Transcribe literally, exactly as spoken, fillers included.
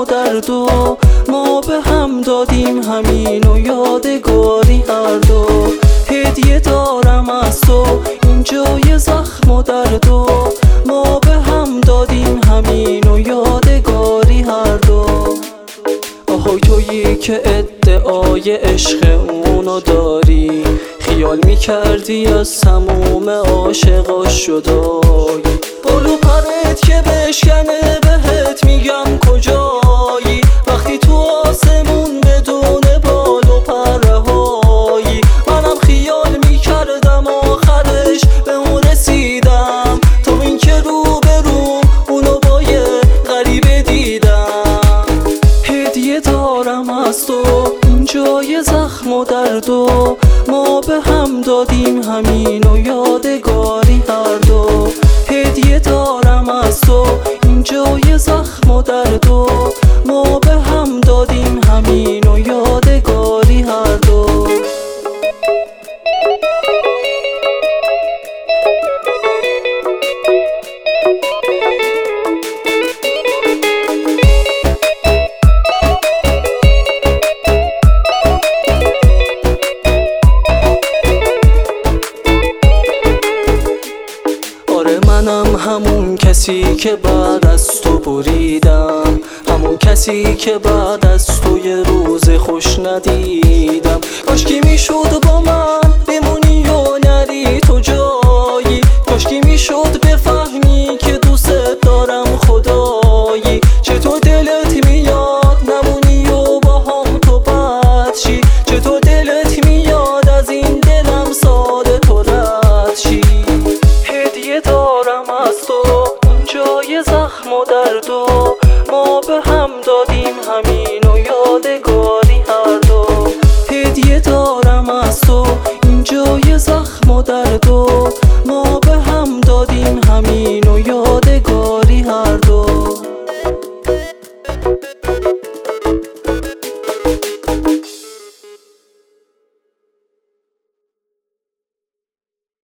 و درد و ما به هم دادیم همین و یادگاری هر دو. هدیه دارم از تو این جای زخم و درد و ما به هم دادیم همین و یادگاری هر دو. آهای تویی که ادعای عشق اونو داری، خیال میکردی از تموم عاشقاش جدایی. بالو پرت که بشکنه بهت میگم کجایی، وقتی تو آسمون بدون بال و پرهایی. منم خیال میکردم آخرش به اون رسیدم، تا این که رو به رو اونو با یه غریبه دیدم. هدیه دارم از تو این جای زخم و درد و ما به هم دادیم همین و یادگاری هر دو. هدیه دارم از تو این جای زخم و درد و ما به هم دادیم همین و یادگاری هر دو. منم همون کسی که بعد از تو بریدم، همون کسی که بعد از تو یه روز خوش ندیدم. کاشکی میشد با من بمونی و نری تو جایی، کاشکی میشد بفهمی که دوست دارم خدایی. چطور دلت میاد نمونی و با هم تو بد شی، چطور دلت میاد از این دلم ساده تو رد شی. هدیه دارم از تو اون جای زخم و درد و ما به هم دادیم همین و یادگاری هر دو. هدیه دارم از تو این جای زخم و درد و ما به هم دادیم همین و یادگاری هر دو.